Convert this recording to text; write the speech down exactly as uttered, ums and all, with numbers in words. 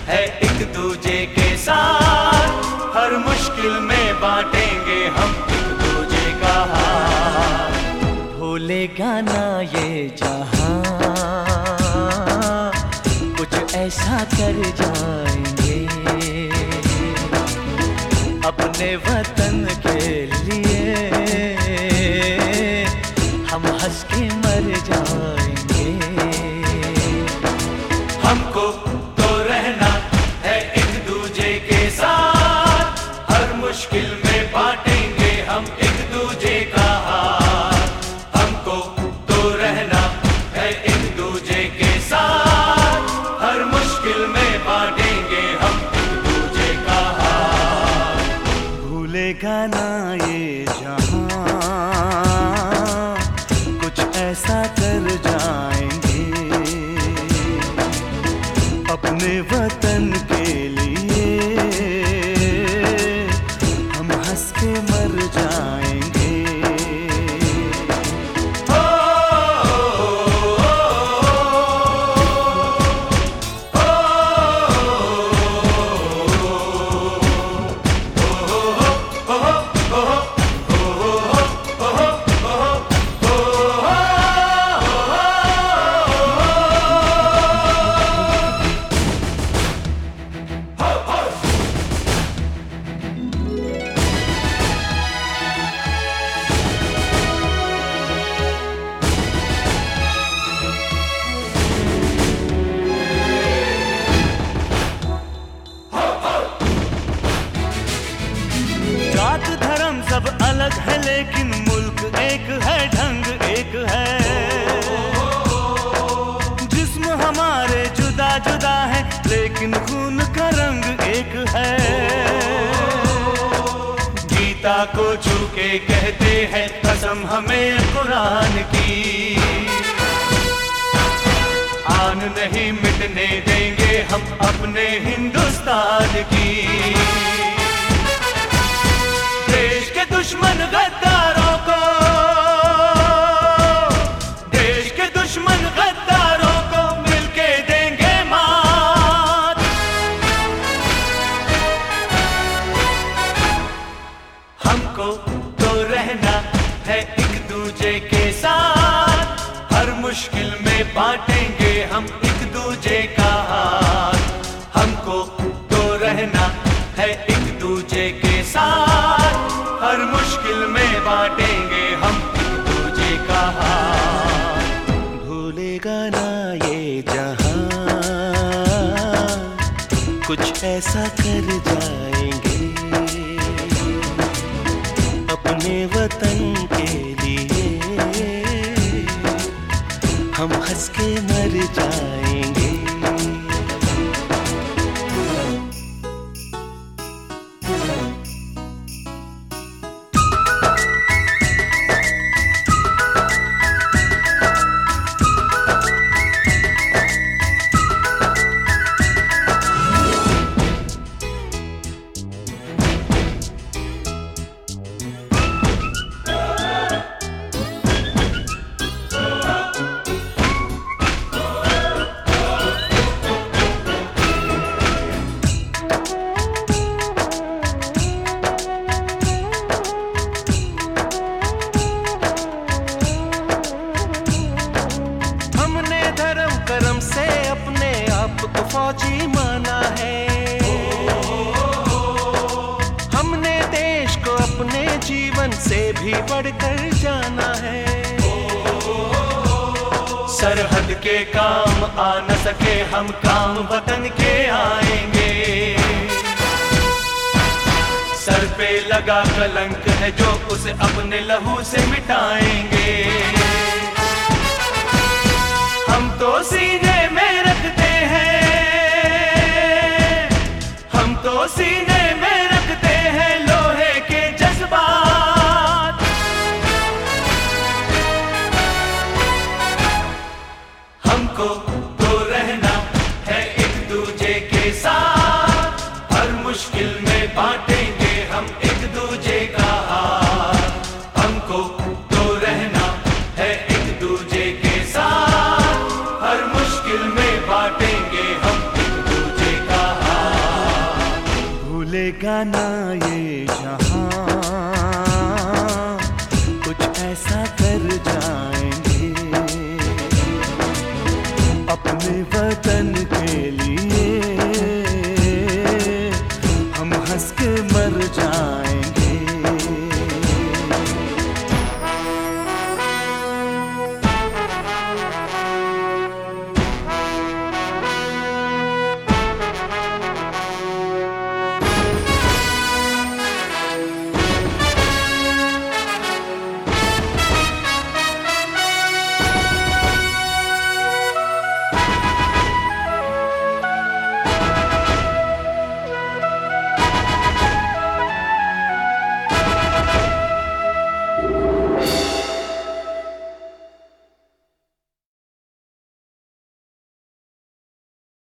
है एक दूजे के साथ, हर मुश्किल में बांटेंगे हम एक दूजे का हाथ। भूलेगा ना ये जहां, कुछ ऐसा कर जाएंगे अपने वतन के लिए, हम हंस के मर जाएंगे। हमको तो रहना है एक दूजे के साथ, हर मुश्किल में बांटेंगे हम एक दूजे का हाथ। हमको तो रहना है एक दूजे के साथ, हर मुश्किल में बांटेंगे हम एक दूजे का हाथ। भूलेगा ना ये जहां, कुछ ऐसा कर जाएंगे अपने वतन के लिए, हम हंस के मर जाएंगे। जात धर्म सब अलग है लेकिन मुल्क एक है, ढंग एक है। जिस्म हमारे जुदा जुदा है लेकिन खून का रंग एक है। गीता को छू के कहते हैं कसम हमें कुरान की, आन नहीं मिटने देंगे हम अपने हिंदुस्तान की। देश के दुश्मन गद्दारों को, देश के दुश्मन गद्दारों को मिलके देंगे मात। हमको तो रहना है एक दूजे के साथ, हर मुश्किल में बांटेंगे हम एक दूजे का हाथ। हमको तो रहना है एक दूजे के साथ, हर मुश्किल में बांटेंगे हम एक दूजे का हाथ। भूलेगा ना ये जहां, कुछ ऐसा कर जाएंगे अपने वतन के लिए, हम हंस के मर जाएंगे। करम से अपने आप को फौजी माना है, हमने देश को अपने जीवन से भी बढ़कर जाना है। सरहद के काम आ न सके हम काम वतन के आएंगे, सर पे लगा कलंक है जो उसे अपने लहू से मिटाएंगे। हम तो सीने में रखते हैं, हम तो सीने में रखते हैं लोहे के जज्बात। हमको तो रहना है एक दूजे के साथ, हर मुश्किल में बांटेंगे हम एक दूजे का हाथ। हमको तो रहना है एक दूजे के साथ, हर मुश्किल में बांटेंगे हम एक दूजे का हाथ। भूलेगा ना ये जहां।